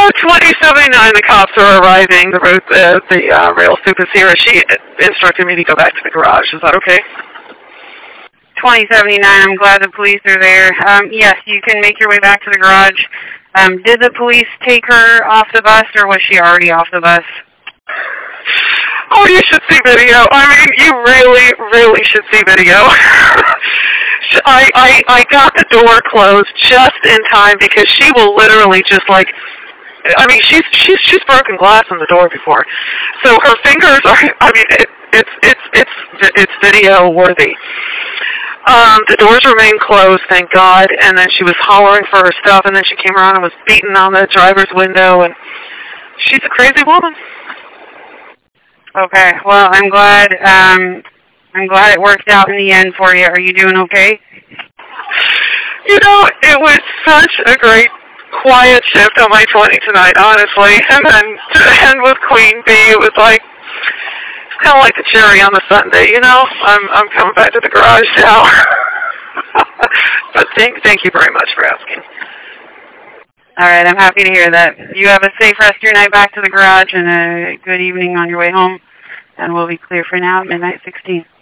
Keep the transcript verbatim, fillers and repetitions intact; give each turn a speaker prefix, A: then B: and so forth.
A: Oh, twenty seventy-nine, the cops are arriving. The, road, uh, the uh, rail soup is here. She instructed me to go back to the garage. Is that okay?
B: twenty seventy-nine, I'm glad the police are there. Um, yes, you can make your way back to the garage. Um, did the police take her off the bus, or was she already off the bus?
A: Oh, you should see video. I mean, you really, really should see video. I, I, I got the door closed just in time because she will literally just like, I mean, she's she's she's broken glass on the door before, so her fingers are. I mean, it, it's it's it's it's video worthy. Um, the doors remained closed, thank God, and then she was hollering for her stuff, and then she came around and was beating on the driver's window, and she's a crazy woman.
B: Okay, well, I'm glad. Um, I'm glad it worked out in the end for you. Are you doing okay?
A: You know, it was such a great, quiet shift on my twenty tonight, honestly. And then to end with Queen Bee, it was like, it's kind of like the cherry on the sundae, you know? I'm I'm coming back to the garage now. But thank, thank you very much for asking.
B: All right, I'm happy to hear that. You have a safe rest of your night back to the garage and a good evening on your way home. And we'll be clear for now at midnight sixteen.